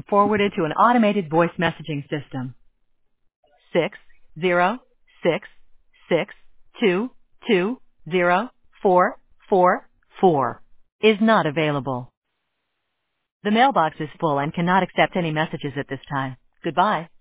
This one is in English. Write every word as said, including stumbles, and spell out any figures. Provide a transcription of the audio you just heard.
forwarded to an automated voice messaging system. Six zero six six two two zero four four four is not available. The mailbox is full and cannot accept any messages at this time. Goodbye.